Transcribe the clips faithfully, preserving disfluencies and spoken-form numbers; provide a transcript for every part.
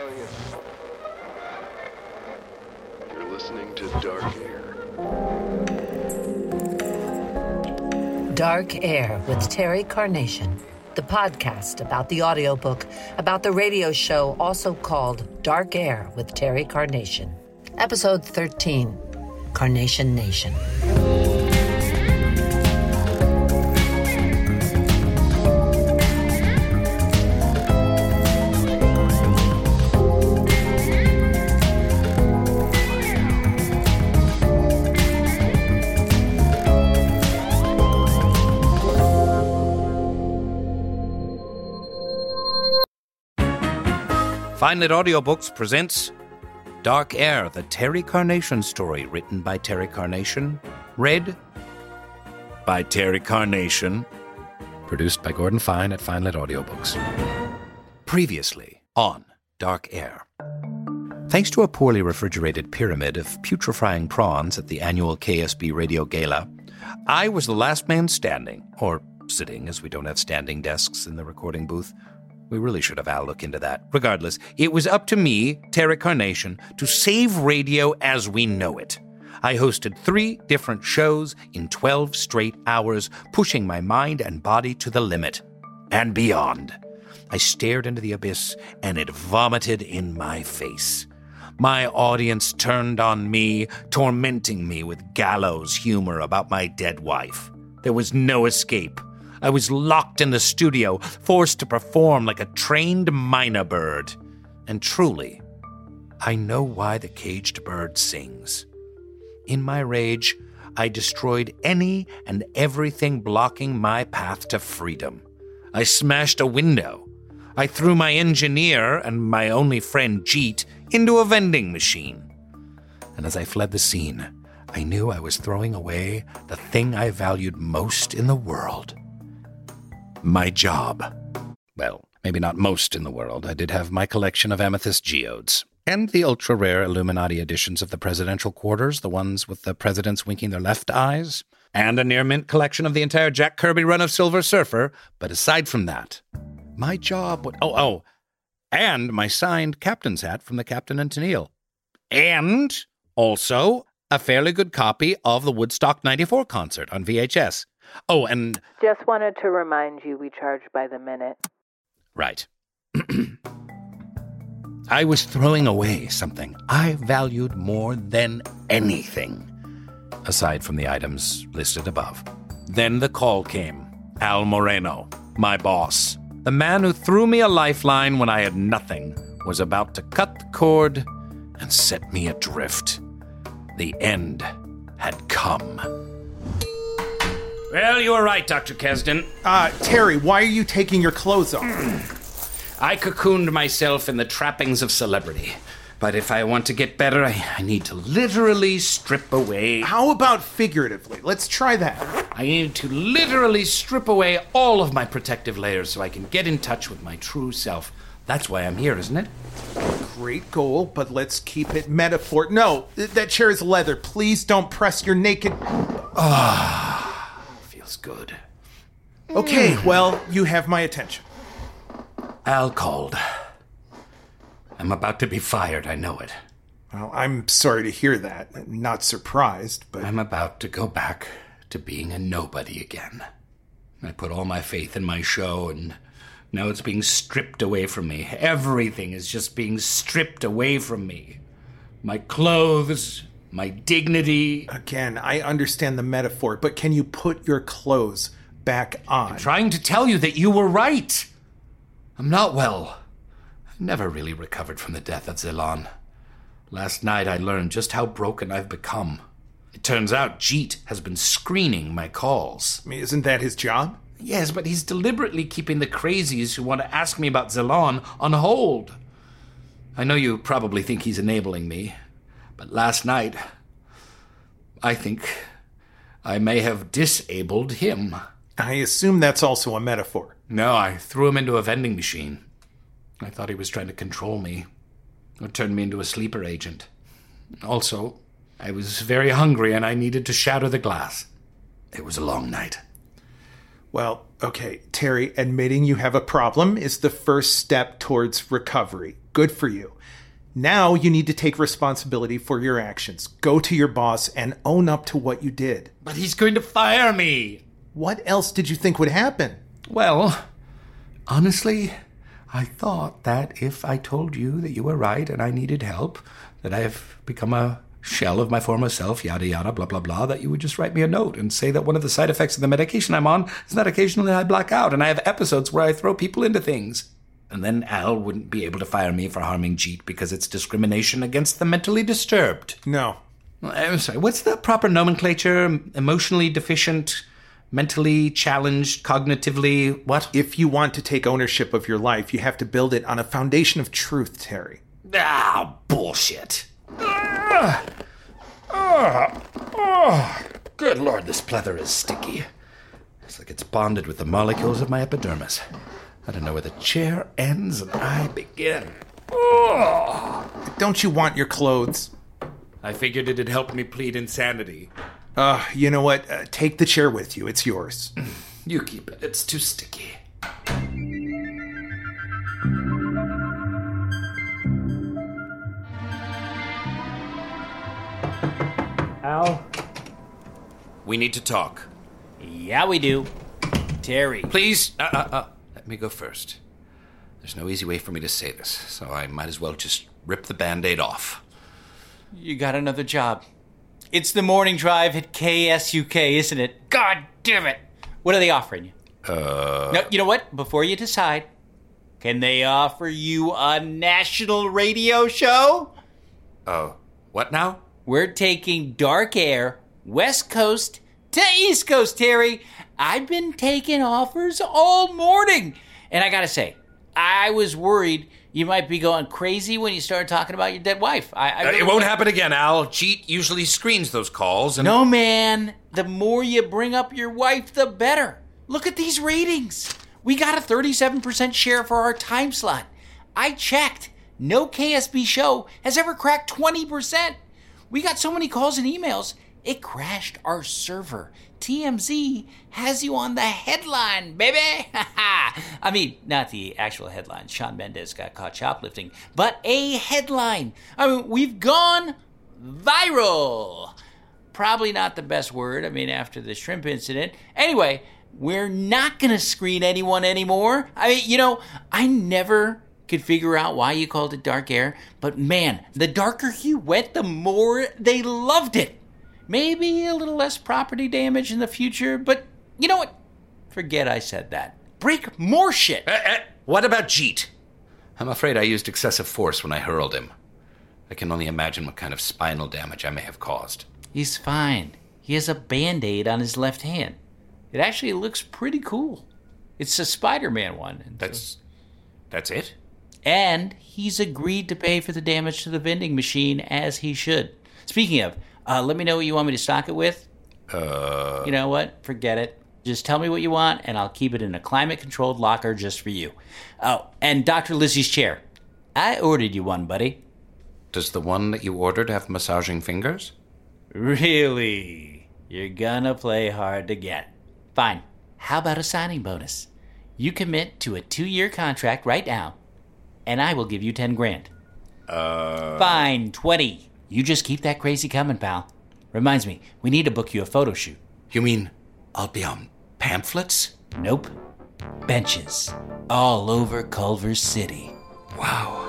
You're listening to Dark Air. Dark Air with Terry Carnation, the podcast about the audiobook about the radio show also called Dark Air with Terry Carnation. Episode thirteen, Carnation Nation. FineLit Audiobooks presents Dark Air, the Terry Carnation story, written by Terry Carnation, read by Terry Carnation, produced by Gordon Fine at FineLit Audiobooks. Previously on Dark Air. Thanks to a poorly refrigerated pyramid of putrefying prawns at the annual K S B Radio Gala, I was the last man standing, or sitting, as we don't have standing desks in the recording booth. We really should have Al look into that. Regardless, it was up to me, Terry Carnation, to save radio as we know it. I hosted three different shows in twelve straight hours, pushing my mind and body to the limit and beyond. I stared into the abyss, and it vomited in my face. My audience turned on me, tormenting me with gallows humor about my dead wife. There was no escape. I was locked in the studio, forced to perform like a trained mynah bird. And truly, I know why the caged bird sings. In my rage, I destroyed any and everything blocking my path to freedom. I smashed a window. I threw my engineer and my only friend, Jeet, into a vending machine. And as I fled the scene, I knew I was throwing away the thing I valued most in the world. My job. Well, maybe not most in the world. I did have my collection of amethyst geodes. And the ultra-rare Illuminati editions of the presidential quarters, the ones with the presidents winking their left eyes. And a near-mint collection of the entire Jack Kirby run of Silver Surfer. But aside from that, my job would... Oh, oh. And my signed captain's hat from the Captain and Tennille. And also a fairly good copy of the Woodstock ninety-four concert on V H S. Oh, and... Just wanted to remind you we charge by the minute. Right. I was throwing away something I valued more than anything, aside from the items listed above. Then the call came. Al Moreno, my boss, the man who threw me a lifeline when I had nothing, was about to cut the cord and set me adrift. The end had come. Well, you were right, Doctor Kesden. Uh, Terry, why are you taking your clothes off? I cocooned myself in the trappings of celebrity. But if I want to get better, I, I need to literally strip away... How about figuratively? Let's try that. I need to literally strip away all of my protective layers so I can get in touch with my true self. That's why I'm here, isn't it? Great goal, but let's keep it metaphor. No, that chair is leather. Please don't press your naked... Ah... good. Okay, well, you have my attention. Al called. I'm about to be fired, I know it. Well, I'm sorry to hear that. I'm not surprised, but... I'm about to go back to being a nobody again. I put all my faith in my show, and now it's being stripped away from me. Everything is just being stripped away from me. My clothes... my dignity. Again, I understand the metaphor, but can you put your clothes back on? I'm trying to tell you that you were right. I'm not well. I've never really recovered from the death of Zillan. Last night I learned just how broken I've become. It turns out Jeet has been screening my calls. I mean, isn't that his job? Yes, but he's deliberately keeping the crazies who want to ask me about Zillan on hold. I know you probably think he's enabling me. But last night, I think I may have disabled him. I assume that's also a metaphor. No, I threw him into a vending machine. I thought he was trying to control me, or turn me into a sleeper agent. Also, I was very hungry and I needed to shatter the glass. It was a long night. Well, Okay, Terry, admitting you have a problem is the first step towards recovery. Good for you. Now you need to take responsibility for your actions. Go to your boss and own up to what you did. But he's going to fire me. What else did you think would happen? Well, honestly, I thought that if I told you that you were right and I needed help, that I have become a shell of my former self, yada yada, blah blah blah, that you would just write me a note and say that one of the side effects of the medication I'm on is that occasionally I black out and I have episodes where I throw people into things. And then Al wouldn't be able to fire me for harming Jeet because it's discrimination against the mentally disturbed. No. I'm sorry, what's the proper nomenclature? Emotionally deficient, mentally challenged, cognitively, what? If you want to take ownership of your life, you have to build it on a foundation of truth, Terry. Ah, bullshit. Ah, ah, ah. Good Lord, this pleather is sticky. It's like it's bonded with the molecules of my epidermis. I don't know where the chair ends and I begin. Oh. Don't you want your clothes? I figured it'd help me plead insanity. Uh, you know what? Uh, take the chair with you. It's yours. You keep it. It's too sticky. Al? We need to talk. Yeah, we do. Terry. Please, uh, uh, uh, let me go first. There's no easy way for me to say this, so I might as well just rip the Band-Aid off. You got another job. It's the morning drive at K S U K, isn't it? God damn it. What are they offering you? Uh... No, you know what? Before you decide, can they offer you a national radio show? Oh, what now? We're taking Dark Air, West Coast to East Coast, Terry. I've been taking offers all morning. And I gotta say, I was worried you might be going crazy when you started talking about your dead wife. I, I really uh, it won't happen again, Al. Jeet usually screens those calls. And... No, man. The more you bring up your wife, the better. Look at these ratings. We got a thirty-seven percent share for our time slot. I checked. No K S B show has ever cracked twenty percent. We got so many calls and emails, it crashed our server. T M Z has you on the headline, baby. I mean, not the actual headline. Shawn Mendes got caught shoplifting, but a headline. I mean, we've gone viral. Probably not the best word, I mean, after the shrimp incident. Anyway, we're not going to screen anyone anymore. I mean, you know, I never could figure out why you called it Dark Air, but man, the darker you went, the more they loved it. Maybe a little less property damage in the future, but you know what? Forget I said that. Break more shit. Uh, uh, what about Jeet? I'm afraid I used excessive force when I hurled him. I can only imagine what kind of spinal damage I may have caused. He's fine. He has a Band-Aid on his left hand. It actually looks pretty cool. It's a Spider-Man one. That's... that's it? And he's agreed to pay for the damage to the vending machine as he should. Speaking of, uh, let me know what you want me to stock it with. Uh... You know what? Forget it. Just tell me what you want, and I'll keep it in a climate-controlled locker just for you. Oh, and Doctor Lizzie's chair. I ordered you one, buddy. Does the one that you ordered have massaging fingers? Really? You're gonna play hard to get. Fine. How about a signing bonus? You commit to a two-year contract right now, and I will give you ten grand. Uh... Fine, twenty. You just keep that crazy coming, pal. Reminds me, we need to book you a photo shoot. You mean I'll be on pamphlets? Nope. Benches. All over Culver City. Wow.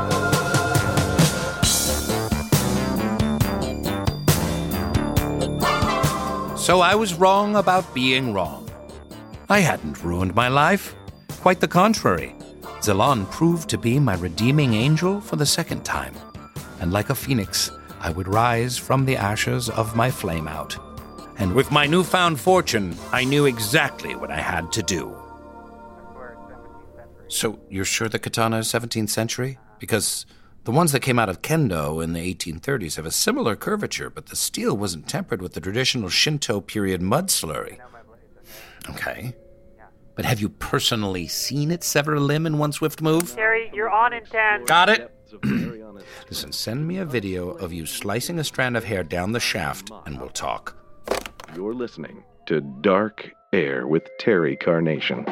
So I was wrong about being wrong. I hadn't ruined my life. Quite the contrary. Zalon proved to be my redeeming angel for the second time. And like a phoenix, I would rise from the ashes of my flame out. And with my newfound fortune, I knew exactly what I had to do. So you're sure the katana is seventeenth century? Because the ones that came out of Kendo in the eighteen thirties have a similar curvature, but the steel wasn't tempered with the traditional Shinto period mud slurry. Okay. But have you personally seen it sever a limb in one swift move? Terry, you're on in ten. Got it? Listen, send me a video of you slicing a strand of hair down the shaft, and we'll talk. You're listening to Dark Air with Terry Carnation.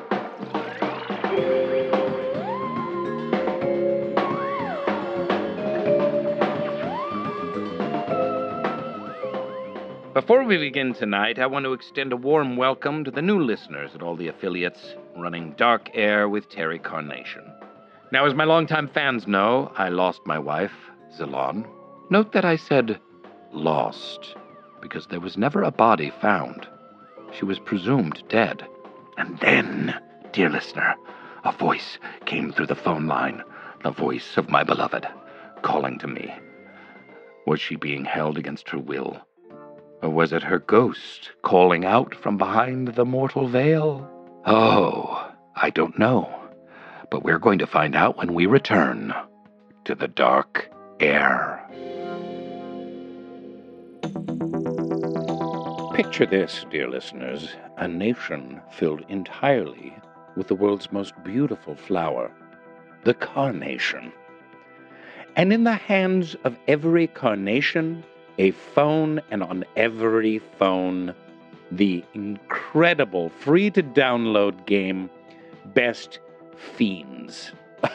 Before we begin tonight, I want to extend a warm welcome to the new listeners at all the affiliates running Dark Air with Terry Carnation. Now, as my longtime fans know, I lost my wife, Zalon. Note that I said lost, because there was never a body found. She was presumed dead. And then, dear listener, a voice came through the phone line, the voice of my beloved, calling to me. Was she being held against her will? Or was it her ghost calling out from behind the mortal veil? Oh, I don't know. But we're going to find out when we return to the Dark Air. Picture this, dear listeners, a nation filled entirely with the world's most beautiful flower, the carnation. And in the hands of every carnation, a phone, and on every phone, the incredible free-to-download game, Best Fiends.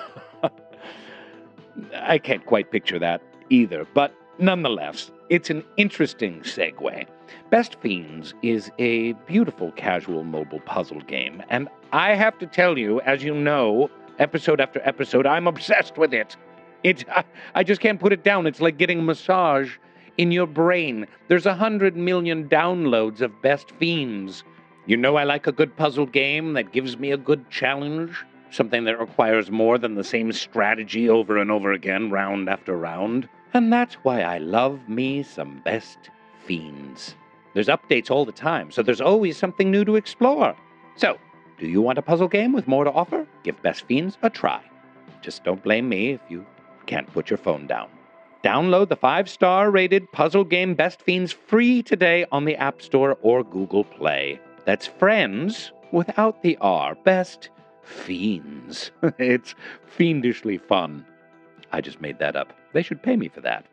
I can't quite picture that either, but nonetheless, it's an interesting segue. Best Fiends is a beautiful casual mobile puzzle game, and I have to tell you, as you know, episode after episode, I'm obsessed with it. It, I, I just can't put it down. It's like getting a massage in your brain. There's a hundred million downloads of Best Fiends. You know I like a good puzzle game that gives me a good challenge, something that requires more than the same strategy over and over again, round after round. And that's why I love me some Best Fiends. There's updates all the time, so there's always something new to explore. So, do you want a puzzle game with more to offer? Give Best Fiends a try. Just don't blame me if you can't put your phone down. Download the five-star rated puzzle game Best Fiends free today on the App Store or Google Play. That's friends without the R. Best Fiends. It's fiendishly fun. I just made that up. They should pay me for that.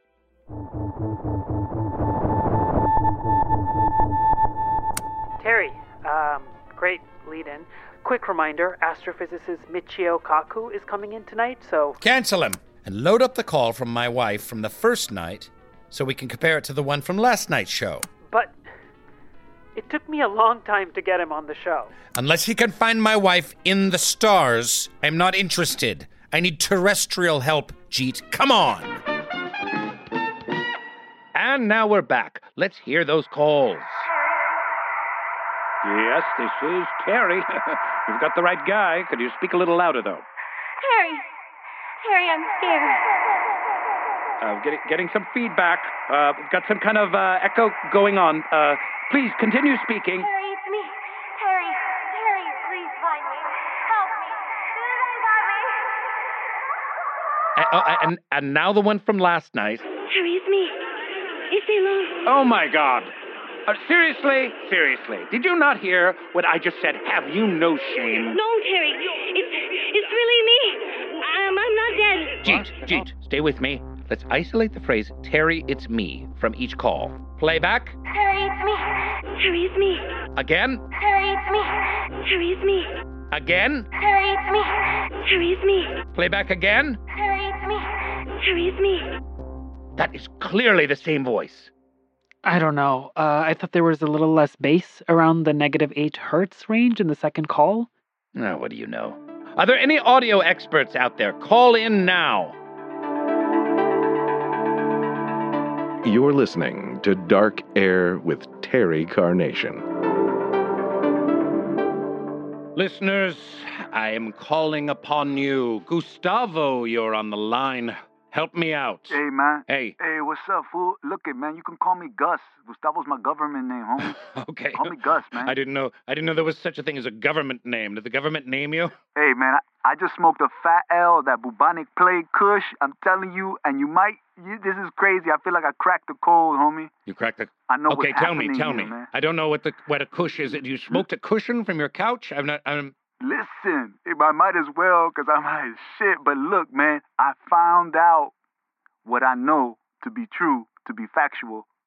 Terry, um, great lead-in. Quick reminder, astrophysicist Michio Kaku is coming in tonight, so... Cancel him and load up the call from my wife from the first night so we can compare it to the one from last night's show. But it took me a long time to get him on the show. Unless he can find my wife in the stars, I'm not interested. I need terrestrial help, Jeet. Come on! And now we're back. Let's hear those calls. Yes, this is Terry. You've got the right guy. Could you speak a little louder, though? Terry. Terry, I'm scared. Uh, getting, getting some feedback. Uh, we've got some kind of uh, echo going on. Uh, please, continue speaking. Terry, it's me. Terry. Terry, please find me. Help me. They got me. Uh, uh, and, and now the one from last night. Terry, it's me. It's Elon. Oh, my God. Uh, seriously? Seriously. Did you not hear what I just said? Have you no shame? No, Terry. It's it's really me. Um, I'm not dead. Jeet, Jeet, stay with me. Let's isolate the phrase, Terry, it's me, from each call. Playback. Terry, it's me. Terry, it's me. Again. Terry, it's me. Terry, it's me. Again. Terry, it's me. Terry, it's me. Playback again. Terry, it's me. Terry, it's me. That is clearly the same voice. I don't know. Uh, I thought there was a little less bass around the negative eight hertz range in the second call. Oh, what do you know? Are there any audio experts out there? Call in now. You're listening to Dark Air with Terry Carnation. Listeners, I am calling upon you. Gustavo, you're on the line. Help me out. Hey, man. Hey. Hey, what's up, fool? Look it, man. You can call me Gus. Gustavo's my government name, homie. Okay. Call me Gus, man. I didn't know. I didn't know there was such a thing as a government name. Did the government name you? Hey, man. I, I just smoked a fat L, that bubonic plague kush. I'm telling you, and you might. You, this is crazy. I feel like I cracked the code, homie. You cracked the. I know. Okay, what's tell me, tell here, me. Man. I don't know what the what a kush is. You smoked a cushion from your couch? I'm not. I'm. Listen, I might as well, cause I'm high as shit. But look, man, I found out what I know to be true, to be factual,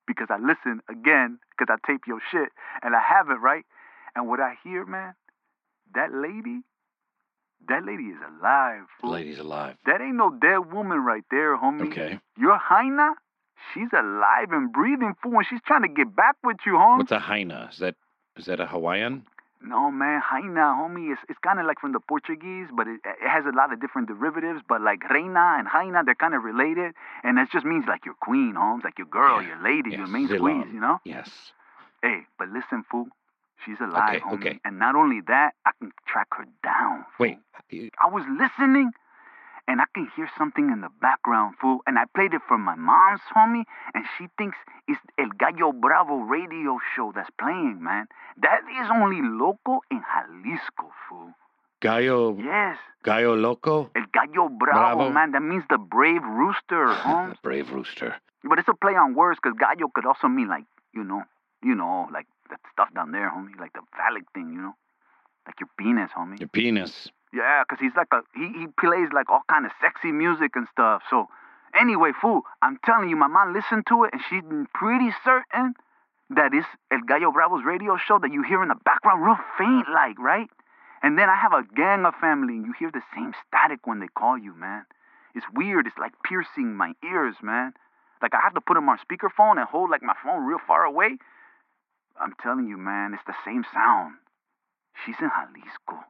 because I listen again, because I tape your shit, and I have it, right? And what I hear, man, that lady, that lady is alive. The Fool. lady's alive. That ain't no dead woman right there, homie. Okay. Your hyena, she's alive and breathing, fool, and she's trying to get back with you, homie. What's a hyena? Is that is that a Hawaiian? No, man, hyena, homie, it's, it's kind of like from the Portuguese, but it, it has a lot of different derivatives. But like reina and hyena, they're kind of related. And it just means like your queen, Holmes, like your girl, Yeah. your lady, Yes. your main Zilon. squeeze, you know? Yes. Hey, but listen, fool, she's alive, Okay, homie. okay. And not only that, I can track her down. Fool. Wait. you- I was listening, and I can hear something in the background, fool. And I played it for my mom's, homie, and she thinks it's El Gallo Bravo radio show that's playing, man. That is only local in Jalisco, fool. Gallo. Yes, Gallo Loco. El Gallo Bravo, Bravo. man. That means the brave rooster, Holmes. Brave rooster. But it's a play on words, because gallo could also mean, like, you know, you know, like that stuff down there, homie. Like the phallic thing, you know? Like your penis, homie. Your penis. Yeah, because he's like a, he, he plays like all kind of sexy music and stuff. So, anyway, fool, I'm telling you, my mom listened to it, and she's pretty certain that it's El Gallo Bravo's radio show that you hear in the background, real faint like, right? And then I have a gang of family, and you hear the same static when they call you, man. It's weird. It's like piercing my ears, man. Like I have to put them on speakerphone and hold like my phone real far away. I'm telling you, man, it's the same sound. She's in Jalisco.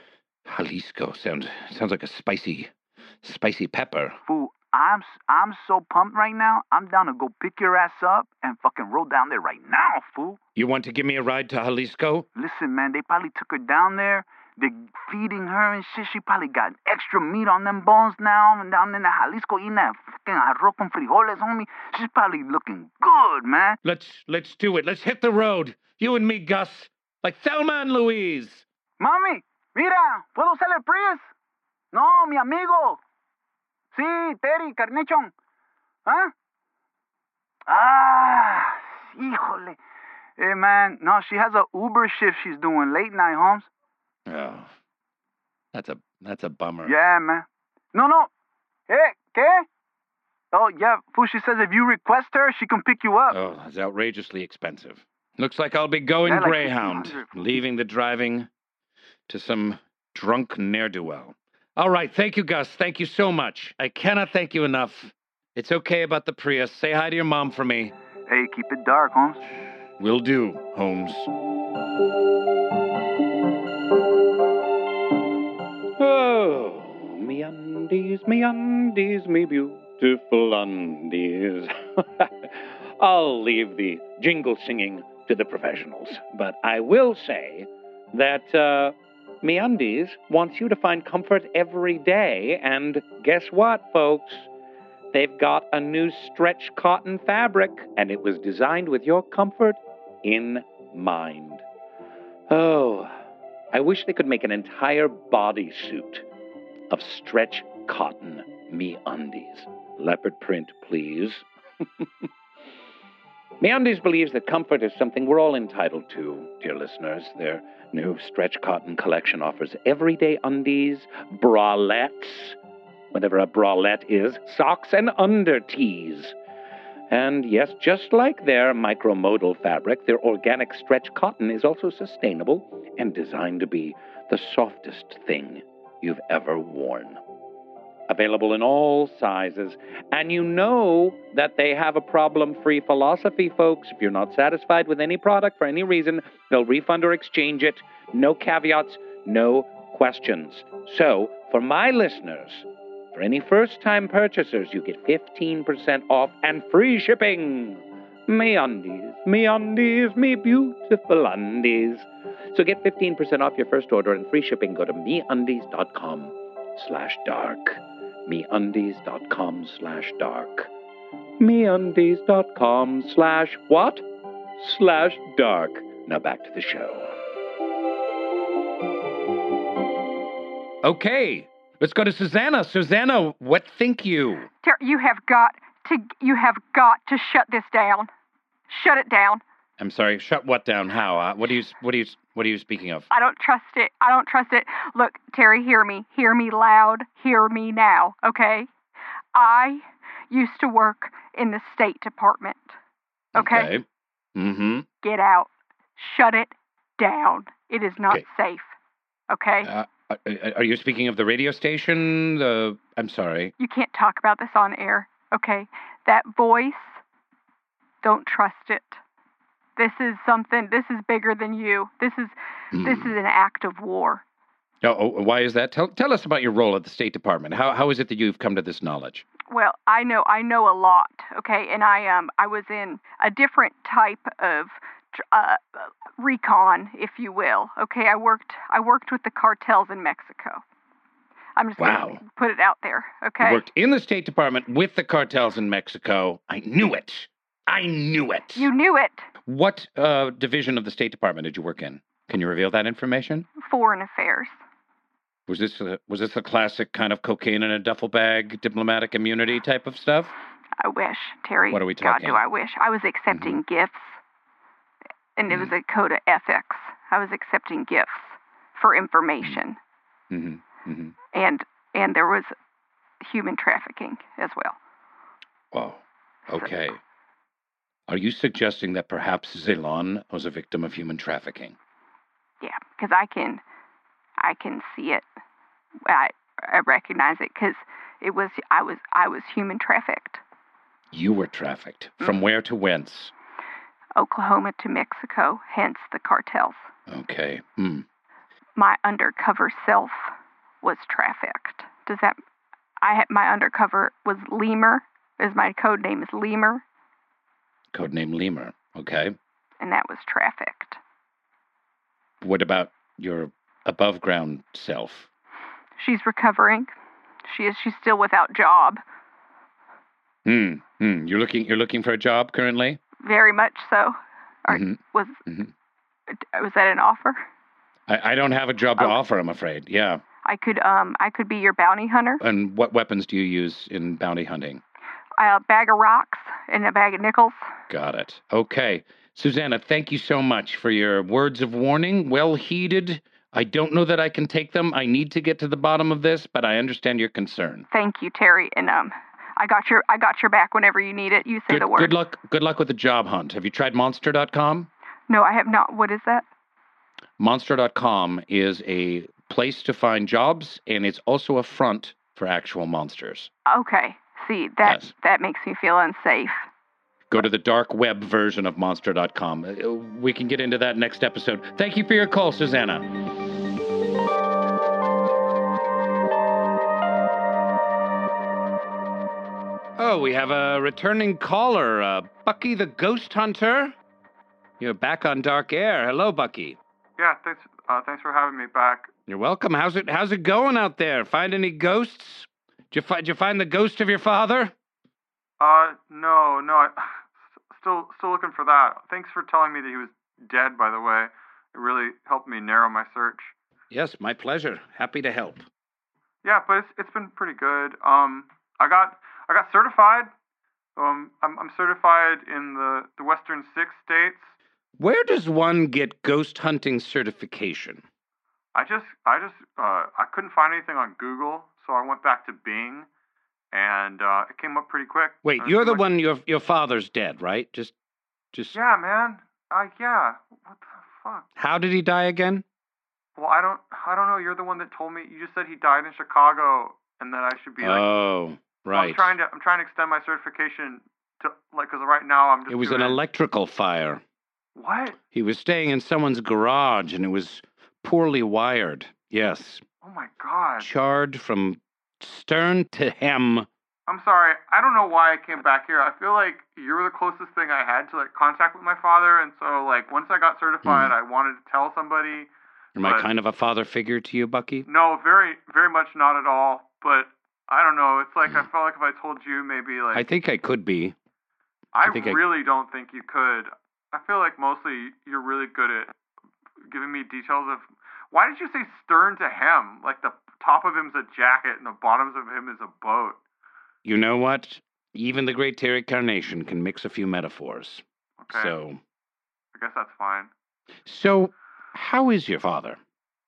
Jalisco sounds sounds like a spicy, spicy pepper. Fool, I'm I'm so pumped right now. I'm down to go pick your ass up and fucking roll down there right now, fool. You want to give me a ride to Jalisco? Listen, man, they probably took her down there. They're feeding her and shit. She probably got extra meat on them bones now. And down in the Jalisco eating that fucking arroz con frijoles, homie. She's probably looking good, man. Let's let's do it. Let's hit the road. You and me, Gus, like Thelma and Louise. Mami, mira, ¿puedo usar el Prius? No, mi amigo. Sí, Terry, Carnation. ¿Huh? Ah, híjole. Hey, man, no, she has a Uber shift she's doing late night, Holmes. Oh, that's a that's a bummer. Yeah, man. No, no. Hey, ¿qué? Oh, yeah, fool, she says if you request her, she can pick you up. Oh, it's outrageously expensive. Looks like I'll be going Yeah, like Greyhound, fifteen hundred. leaving the driving to some drunk ne'er-do-well. All right, thank you, Gus. Thank you so much. I cannot thank you enough. It's okay about the Prius. Say hi to your mom for me. Hey, keep it dark, Holmes. Will do, Holmes. Oh, me undies, me undies, me beautiful undies. I'll leave the jingle singing to the professionals, but I will say that uh, MeUndies wants you to find comfort every day, and guess what, folks? They've got a new stretch cotton fabric, and it was designed with your comfort in mind. Oh, I wish they could make an entire bodysuit of stretch cotton MeUndies. Leopard print, please. MeUndies believes that comfort is something we're all entitled to, dear listeners. Their new stretch cotton collection offers everyday undies, bralettes, whatever a bralette is, socks and undertees. And yes, just like their micromodal fabric, their organic stretch cotton is also sustainable and designed to be the softest thing you've ever worn. Available in all sizes. And you know that they have a problem-free philosophy, folks. If you're not satisfied with any product for any reason, they'll refund or exchange it. No caveats, no questions. So, for my listeners, for any first-time purchasers, you get fifteen percent off and free shipping. MeUndies, MeUndies, me beautiful undies. So get fifteen percent off your first order and free shipping. Go to MeUndies.com slash dark. MeUndies.com slash dark. MeUndies.com slash what? Slash dark. Now back to the show. Okay, let's go to Susanna. Susanna, what think you? Ter- you have got to you have got to shut this down. Shut it down. I'm sorry. Shut what down? How? Uh, what are you? What are you? What are you speaking of? I don't trust it. I don't trust it. Look, Terry, hear me. Hear me loud. Hear me now. Okay. I used to work in the State Department. Okay? Okay. Mm-hmm. Get out. Shut it down. It is not Okay. safe. Okay? Uh, are, are you speaking of the radio station? The I'm sorry. You can't talk about this on air. Okay? That voice, don't trust it. This is something, this is bigger than you. This is Mm. this is an act of war. Oh, oh, why is that? Tell tell us about your role at the State Department. How how is it that you've come to this knowledge? Well, I know I know a lot, okay? And I um I was in a different type of uh, recon, if you will. Okay, I worked I worked with the cartels in Mexico. I'm just Wow. going to put it out there, okay? You worked in the State Department with the cartels in Mexico. I knew it. I knew it. You knew it. What uh, division of the State Department did you work in? Can you reveal that information? Foreign affairs. Was this a, was this the classic kind of cocaine in a duffel bag, diplomatic immunity type of stuff? I wish, Terry. What are we God, talking? do I wish. I was accepting Mm-hmm. gifts, and it was a code of ethics. I was accepting gifts for information, Mm-hmm. Mm-hmm. and and there was human trafficking as well. Oh, okay. Are you suggesting that perhaps Zelon was a victim of human trafficking? Yeah, because I can, I can see it. I I recognize it because it was I was I was human trafficked. You were trafficked. From Mm-hmm. where to whence? Oklahoma to Mexico, hence the cartels. Okay. Hmm. My undercover self was trafficked. Does that? I had my undercover was Lemur. Is my code name is Lemur, Codename Lemur. Okay. and that was trafficked. What about your above ground self? She's recovering. She is. She's still without job. Hmm. Hmm. You're looking. You're looking for a job currently. Very much so. Or Mhm. was Mhm. was that an offer? I, I don't have a job to Okay. offer. I'm afraid. Yeah. I could um I could be your bounty hunter. And what weapons do you use in bounty hunting? A bag of rocks and a bag of nickels. Got it. Okay. Susanna, thank you so much for your words of warning. Well heeded. I don't know that I can take them. I need to get to the bottom of this, but I understand your concern. Thank you, Terry. And um, I got your I got your back whenever you need it. You say Good, the word. good luck. Good luck with the job hunt. Have you tried monster dot com? No, I have not. What is that? monster dot com is a place to find jobs, and it's also a front for actual monsters. Okay. See, that Yes. that makes me feel unsafe. Go to the dark web version of monster dot com. Uh, We can get into that next episode. Thank you for your call, Susanna. Oh, we have a returning caller, uh, Bucky the Ghost Hunter. You're back on Dark Air. Hello, Bucky. Yeah, thanks. Uh, thanks for having me back. You're welcome. How's it? How's it going out there? Find any ghosts? Did you, fi- did you find the ghost of your father? Uh, no, no, I still still looking for that. Thanks for telling me that he was dead. By the way, it really helped me narrow my search. Yes, my pleasure. Happy to help. Yeah, but it's it's been pretty good. Um, I got I got certified. Um, I'm I'm certified in the the Western Six states. Where does one get ghost hunting certification? I just I just uh I couldn't find anything on Google, so I went back to Bing, and uh, it came up pretty quick. Wait, And you're it's the like- one. Your your father's dead, right? Just, just. Yeah, man. Uh, yeah. What the fuck? How did he die again? Well, I don't I don't know. You're the one that told me. You just said he died in Chicago, and that I should be like. Oh, So right. I'm trying to I'm trying to extend my certification to like because right now I'm just. It was an doing- electrical fire. What? He was staying in someone's garage, and it was poorly wired. Yes, Oh my god. charred from stern to hem. I'm sorry. I don't know why I came back here. I feel like you were the closest thing I had to like contact with my father, and so like once I got certified, Hmm. I wanted to tell somebody. Am I But- kind of a father figure to you, Bucky? No, very very much not at all. But I don't know. It's like I felt like if I told you, maybe like I think I could be. I, I think I- really don't think you could. I feel like mostly you're really good at giving me details of. Why did you say stern to hem? Like the top of him's a jacket and the bottoms of him is a boat. You know what? Even the great Terry Carnation can mix a few metaphors. Okay. So, I guess that's fine. so how is your father?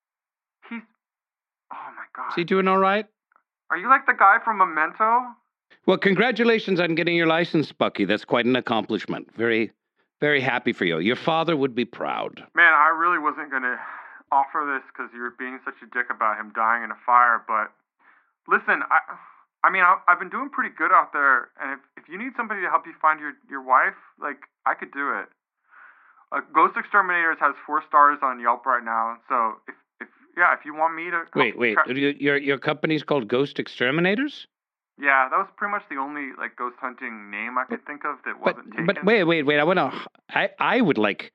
He's. Oh my god. Is he doing all right? Are you like the guy from Memento? Well, congratulations on getting your license, Bucky. That's quite an accomplishment. Very, very happy for you. Your father would be proud. Man, I really wasn't going to offer this because you were being such a dick about him dying in a fire, but listen, I I mean, I, I've been doing pretty good out there, and if, if you need somebody to help you find your, your wife, like, I could do it. Uh, Ghost Exterminators has four stars on Yelp right now, so if, if yeah, if you want me to... Wait, wait, tra- your, your company's called Ghost Exterminators? Yeah, that was pretty much the only, like, ghost hunting name I could think of that wasn't but, taken. But wait, wait, wait, I want to... I, I would like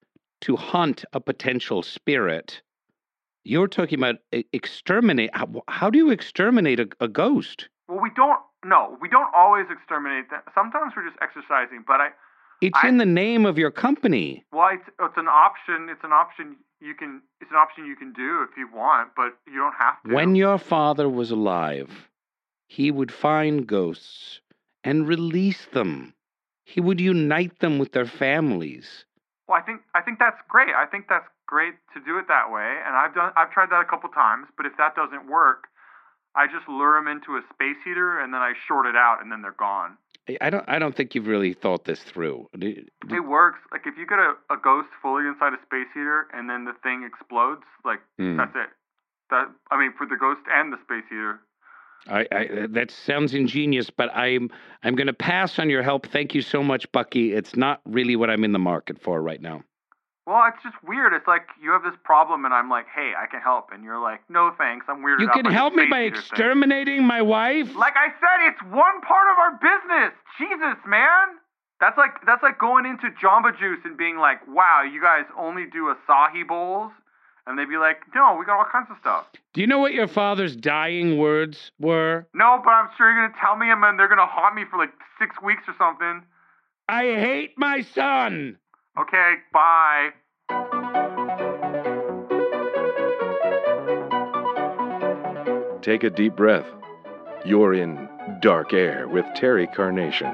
to hunt a potential spirit. You're talking about exterminate. How, how do you exterminate a, a ghost? Well, we don't... No, we don't always exterminate them. Sometimes we're just exercising, but I... It's I, in the name of your company. Well, it's, it's an option. It's an option you can... It's an option you can do if you want, but you don't have to. When your father was alive, he would find ghosts and release them. He would unite them with their families. Well, I think I think that's great. I think that's great to do it that way, and I've done I've tried that a couple times. But if that doesn't work, I just lure them into a space heater and then I short it out, and then they're gone. I don't I don't think you've really thought this through. It works. Like if you get a, a ghost fully inside a space heater and then the thing explodes, like mm. that's it. That I mean, for the ghost and the space heater. I, I, that sounds ingenious, but I'm I'm going to pass on your help. Thank you so much, Bucky. It's not really what I'm in the market for right now. Well, it's just weird. It's like you have this problem, and I'm like, hey, I can help. And you're like, no, thanks. I'm weirded You out can by help the me by space heater exterminating thing. my wife? Like I said, it's one part of our business. Jesus, man. That's like that's like going into Jamba Juice and being like, wow, you guys only do acai bowls? And they'd be like, no, we got all kinds of stuff. Do you know what your father's dying words were? No, but I'm sure you're going to tell me them and they're going to haunt me for like six weeks or something. I hate my son. Okay, bye. Take a deep breath. You're in Dark Air with Terry Carnation.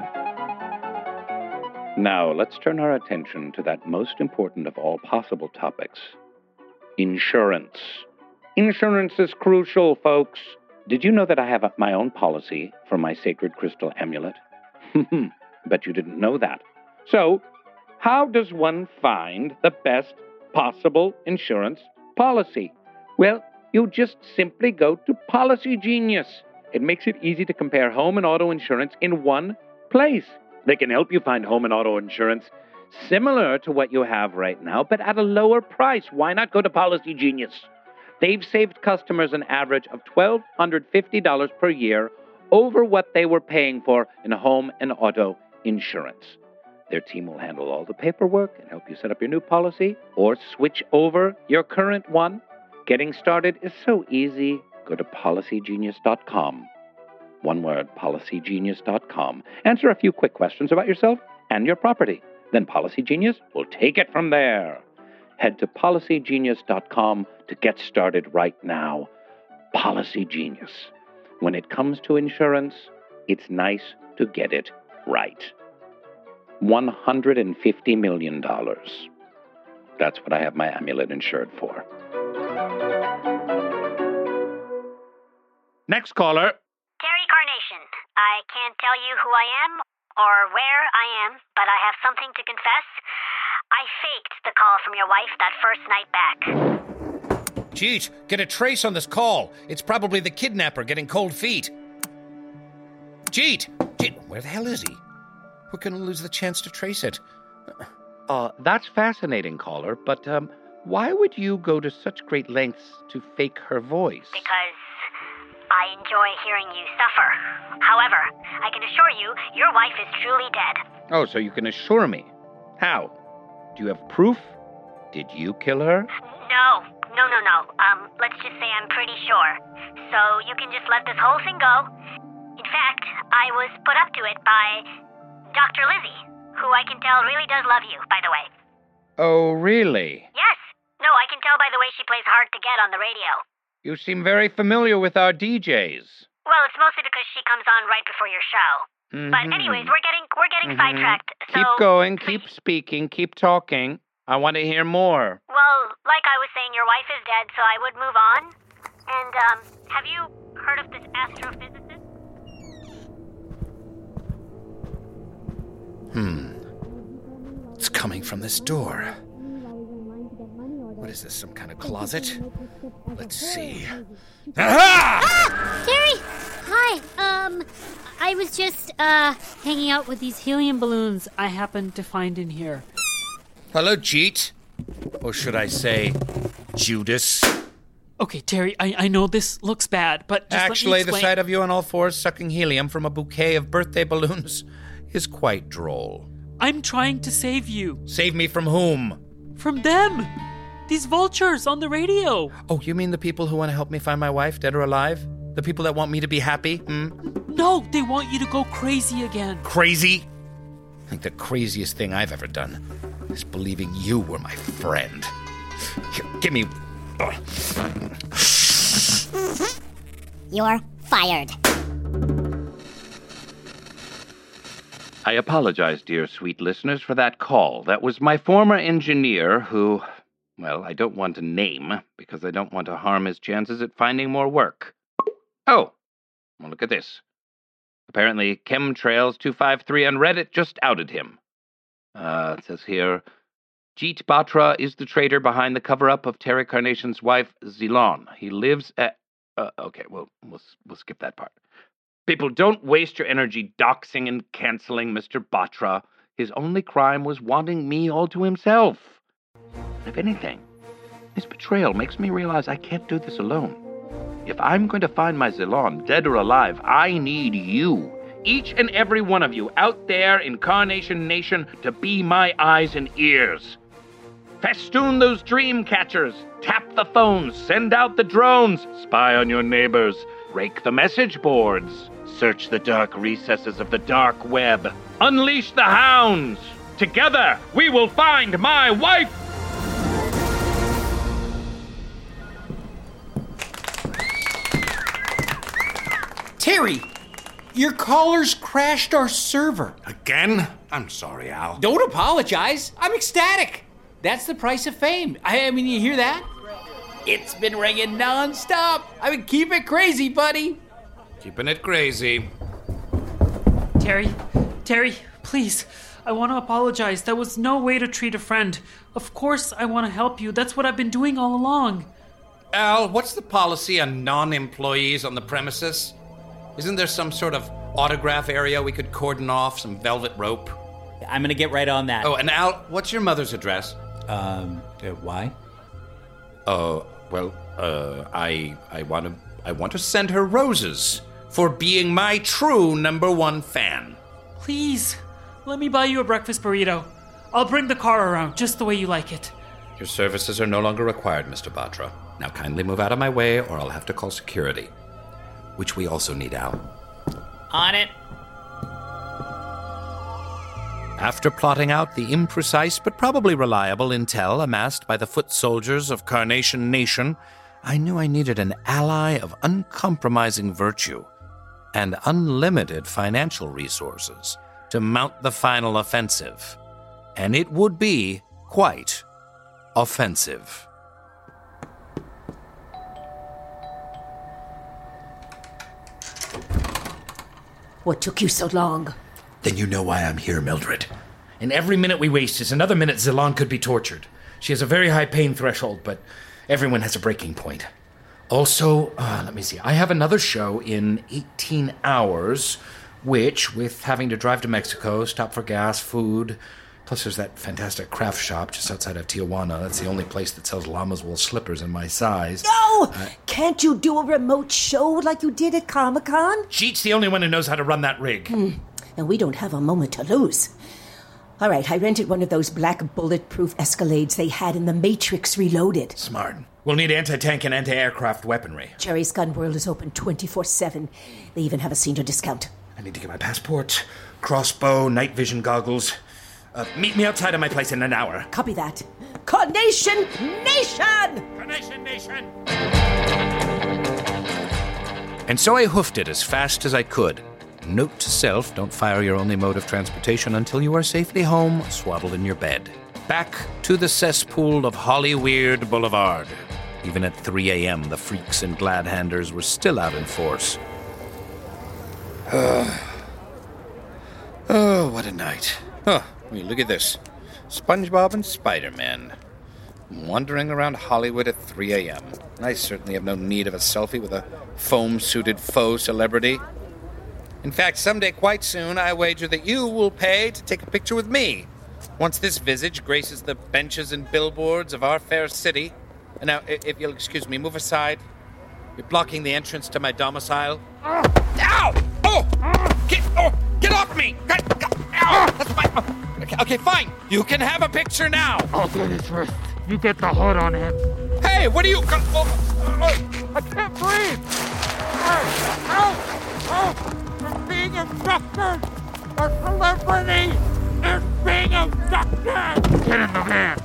Now, let's turn our attention to that most important of all possible topics. Insurance. Insurance is crucial, folks. Did you know that I have my own policy for my sacred crystal amulet? Bet you didn't know that. So, how does one find the best possible insurance policy? Well, you just simply go to Policy Genius. It makes it easy to compare home and auto insurance in one place. They can help you find home and auto insurance similar to what you have right now, but at a lower price. Why not go to Policy Genius? They've saved customers an average of one thousand two hundred fifty dollars per year over what they were paying for in home and auto insurance. Their team will handle all the paperwork and help you set up your new policy or switch over your current one. Getting started is so easy. Go to policy genius dot com. One word, policy genius dot com. Answer a few quick questions about yourself and your property. Then Policy Genius will take it from there. Head to policy genius dot com to get started right now. Policy Genius. When it comes to insurance, it's nice to get it right. one hundred fifty million dollars. That's what I have my amulet insured for. Next caller. Terry Carnation. I can't tell you who I am or where I am, but I have something to confess. I faked the call from your wife that first night back. Jeez, get a trace on this call. It's probably the kidnapper getting cold feet. Jeet! Jeet, where the hell is he? We're going to lose the chance to trace it. Uh, that's fascinating, caller, but um, why would you go to such great lengths to fake her voice? Because I enjoy hearing you suffer. However, I can assure you, your wife is truly dead. Oh, so you can assure me. How? Do you have proof? Did you kill her? No, no, no, no. Um, let's just say I'm pretty sure. So you can just let this whole thing go. In fact, I was put up to it by Doctor Lizzie, who I can tell really does love you, by the way. Oh, really? Yes. No, I can tell by the way she plays Hard to Get on the radio. You seem very familiar with our D Js. Well, it's mostly because she comes on right before your show. Mm-hmm. But anyways, we're getting we're getting mm-hmm. sidetracked. So keep going, keep speaking, keep talking. I want to hear more. Well, like I was saying, your wife is dead, so I would move on. And um, have you heard of this astrophysicist? Hmm. It's coming from this door. What is this, some kind of closet? Let's see. Aha! Ah! Terry! Hi, um, I was just, uh, hanging out with these helium balloons I happened to find in here. Hello, Jeet. Or should I say, Judas? Okay, Terry, I, I know this looks bad, but just Actually, let me explain. the sight of you on all fours sucking helium from a bouquet of birthday balloons is quite droll. I'm trying to save you. Save me from whom? From them! These vultures on the radio. Oh, you mean the people who want to help me find my wife, dead or alive? The people that want me to be happy? Hmm? No, they want you to go crazy again. Crazy? I think the craziest thing I've ever done is believing you were my friend. Here, give me... Oh. You're fired. I apologize, dear sweet listeners, for that call. That was my former engineer who, well, I don't want to name because I don't want to harm his chances at finding more work. Oh, well, look at this. Apparently, Chemtrails two five three on Reddit just outed him. Uh, it says here, Jeet Batra is the traitor behind the cover-up of Terry Carnation's wife, Zilon. He lives at... Uh, okay, well, we'll, we'll skip that part. People, don't waste your energy doxing and canceling Mister Batra. His only crime was wanting me all to himself. If anything, his betrayal makes me realize I can't do this alone. If I'm going to find my Zilon, dead or alive, I need you. Each and every one of you out there in Carnation Nation to be my eyes and ears. Festoon those dream catchers. Tap the phones. Send out the drones. Spy on your neighbors. Rake the message boards. Search the dark recesses of the dark web. Unleash the hounds. Together, we will find my wife. Terry, your callers crashed our server. Again? I'm sorry, Al. Don't apologize. I'm ecstatic. That's the price of fame. I, I mean, you hear that? It's been ringing nonstop. I mean, keep it crazy, buddy. Keeping it crazy. Terry, Terry, please. I want to apologize. That was no way to treat a friend. Of course I want to help you. That's what I've been doing all along. Al, what's the policy on non-employees on the premises? Isn't there some sort of autograph area we could cordon off, some velvet rope? I'm going to get right on that. Oh, and Al, what's your mother's address? Um, uh, why? Oh, uh, well, uh, I I want to I want to send her roses for being my true number one fan. Please, let me buy you a breakfast burrito. I'll bring the car around just the way you like it. Your services are no longer required, Mister Batra. Now kindly move out of my way or I'll have to call security. Which we also need, Al. On it. After plotting out the imprecise but probably reliable intel amassed by the foot soldiers of Carnation Nation, I knew I needed an ally of uncompromising virtue and unlimited financial resources to mount the final offensive. And it would be quite offensive. What took you so long? Then you know why I'm here, Mildred. And every minute we waste is another minute Zilon could be tortured. She has a very high pain threshold, but everyone has a breaking point. Also, uh, let me see, I have another show in eighteen hours, which, with having to drive to Mexico, stop for gas, food, plus there's that fantastic craft shop just outside of Tijuana. That's the only place that sells llama's wool slippers in my size. No! Uh, Can't you do a remote show like you did at Comic-Con? Jeet's the only one who knows how to run that rig. Hmm. And we don't have a moment to lose. All right, I rented one of those black bulletproof Escalades they had in The Matrix Reloaded. Smart. We'll need anti-tank and anti-aircraft weaponry. Jerry's Gun World is open twenty-four seven. They even have a senior discount. I need to get my passport, crossbow, night vision goggles. Uh, meet me outside of my place in an hour. Copy that. Carnation Nation! Carnation Nation! And so I hoofed it as fast as I could. Note to self, don't fire your only mode of transportation until you are safely home, swaddled in your bed. Back to the cesspool of Hollyweird Boulevard. Even at three a.m., the freaks and glad-handers were still out in force. Oh, what a night. Huh, wait, look at this. SpongeBob and Spider-Man. Wandering around Hollywood at three a.m. I certainly have no need of a selfie with a foam-suited faux celebrity. In fact, someday quite soon, I wager that you will pay to take a picture with me. Once this visage graces the benches and billboards of our fair city. And now, if you'll excuse me, move aside. You're blocking the entrance to my domicile. Ow! Oh! Get, oh, get off me! Ow! That's my... Okay, okay, fine. You can have a picture now. I'll do this first. You get the hood on him. Hey, what are you... Oh, oh, I can't breathe! Oh, oh, oh, I'm being abducted! A celebrity is being abducted! Get in the van!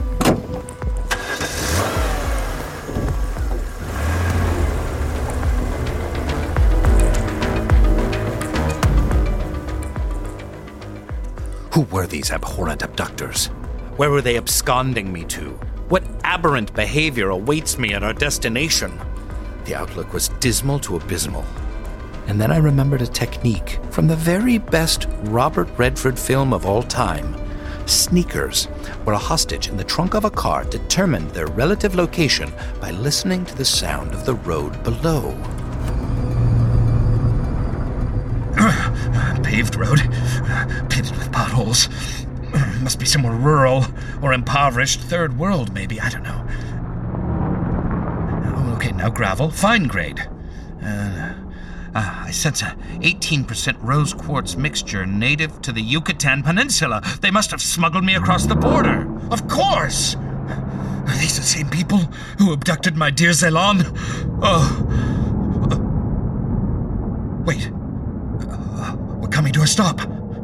Who were these abhorrent abductors? Where were they absconding me to? What aberrant behavior awaits me at our destination? The outlook was dismal to abysmal. And then I remembered a technique from the very best Robert Redford film of all time, Sneakers, where a hostage in the trunk of a car determined their relative location by listening to the sound of the road below. Paved road, pitted with potholes. Must be somewhere rural or impoverished, third world maybe, I don't know. Oh, okay, now gravel, fine grade. Uh, uh, I sense a eighteen percent rose quartz mixture native to the Yucatan Peninsula. They must have smuggled me across the border. Of course! Are these the same people who abducted my dear Ceylon? Oh. Uh, wait. We're coming to a stop.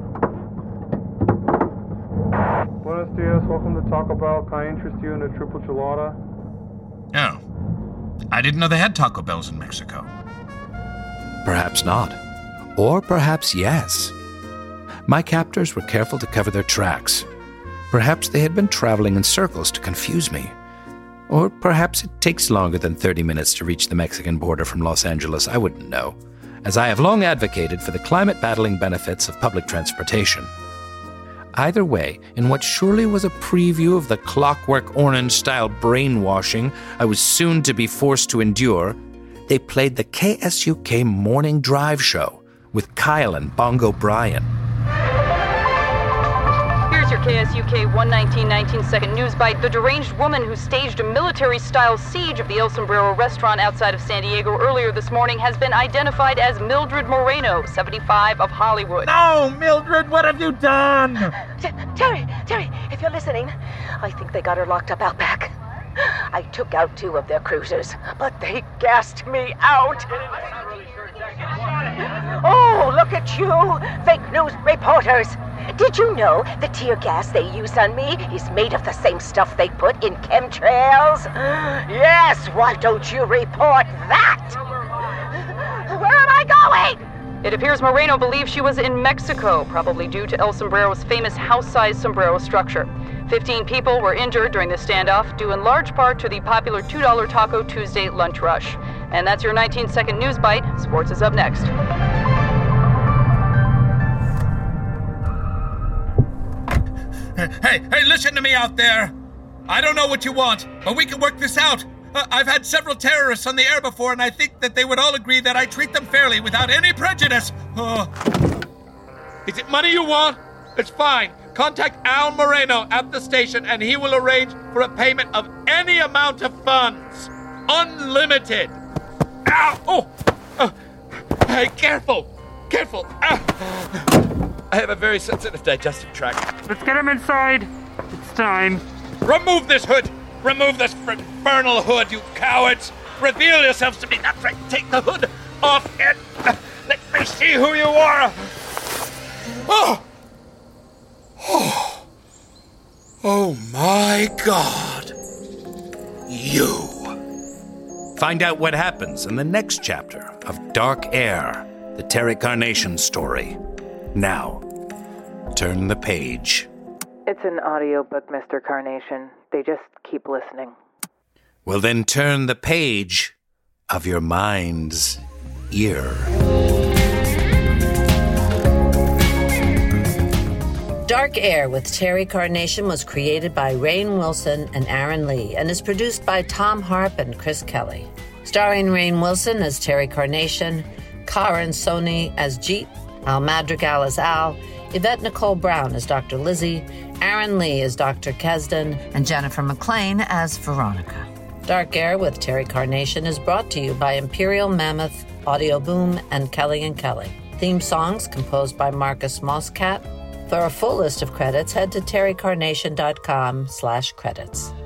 Buenos dias, welcome to Taco Bell. Can I interest you in a triple gelada? Oh. I didn't know they had Taco Bells in Mexico. Perhaps not. Or perhaps yes. My captors were careful to cover their tracks. Perhaps they had been traveling in circles to confuse me. Or perhaps it takes longer than thirty minutes to reach the Mexican border from Los Angeles. I wouldn't know, as I have long advocated for the climate-battling benefits of public transportation. Either way, in what surely was a preview of the Clockwork Orange-style brainwashing I was soon to be forced to endure, they played the K S U K Morning Drive Show with Kyle and Bongo Bryan. Here's your K S U K one nineteen nineteen second news bite. The deranged woman who staged a military-style siege of the El Sombrero restaurant outside of San Diego earlier this morning has been identified as Mildred Moreno, seventy-five, of Hollywood. No, Mildred, what have you done? T- Terry, Terry, if you're listening, I think they got her locked up out back. I took out two of their cruisers, but they gassed me out. Oh, look at you, fake news reporters. Did you know the tear gas they used on me is made of the same stuff they put in chemtrails? Yes, why don't you report that? Where am I going? It appears Moreno believes she was in Mexico, probably due to El Sombrero's famous house-sized sombrero structure. Fifteen people were injured during the standoff, due in large part to the popular two dollar Taco Tuesday lunch rush. And that's your nineteen second news bite. Sports is up next. Hey, hey, listen to me out there. I don't know what you want, but we can work this out. Uh, I've had several terrorists on the air before, and I think that they would all agree that I treat them fairly without any prejudice. Uh. Is it money you want? It's fine. Contact Al Moreno at the station, and he will arrange for a payment of any amount of funds. Unlimited. Ow! Oh! Uh, hey, careful! Careful! Ow. I have a very sensitive digestive tract. Let's get him inside. It's time. Remove this hood! Remove this infernal hood, you cowards! Reveal yourselves to me! That's right, take the hood off it! Let me see who you are! Oh! Oh! Oh my God! You! Find out what happens in the next chapter of Dark Air, the Terry Carnation story. Now, turn the page. It's an audiobook, Mister Carnation. They just keep listening. Well, then turn the page of your mind's ear. Dark Dark Air with Terry Carnation was created by Rainn Wilson and Aaron Lee and is produced by Tom Harp and Chris Kelly. Starring Rainn Wilson as Terry Carnation, Karan Soni as Jeet, Al Madrigal as Al, Yvette Nicole Brown as Doctor Lizzie, Aaron Lee as Doctor Kesden, and Jennifer McLean as Veronica. Dark Air with Terry Carnation is brought to you by Imperial Mammoth, Audio Boom, and Kelly and Kelly. Theme songs composed by Marcus Mosscat. For a full list of credits, head to terrycarnation.com slash credits.